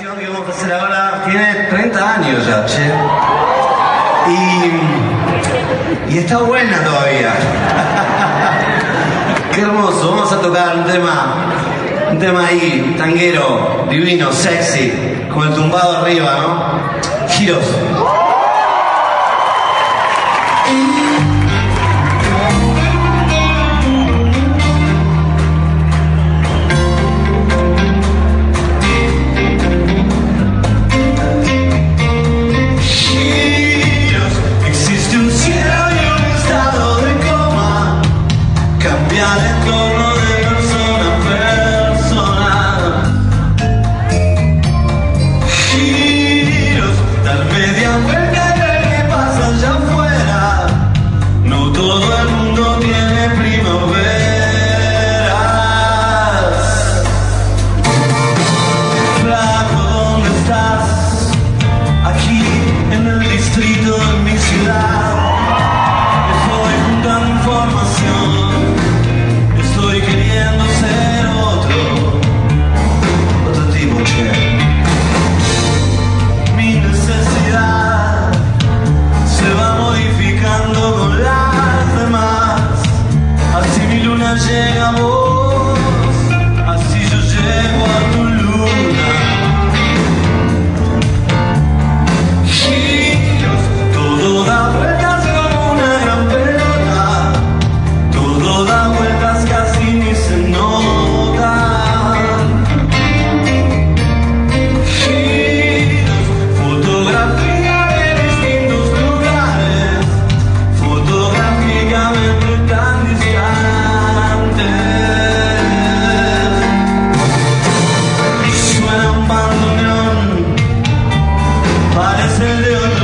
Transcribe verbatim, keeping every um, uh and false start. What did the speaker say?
canción que vamos a hacer ahora tiene treinta años ya, che. Y, y está buena todavía. Qué hermoso. Vamos a tocar un tema, un tema ahí, tanguero, divino, sexy, con el tumbado arriba, ¿no? Giros. Llega a vos, así yo llego a tu luna. Giros, todo da vueltas como una gran pelota, todo da vueltas casi ni se nota. Giros, fotografía de distintos lugares, fotográficamente tan distantes. Parece el león.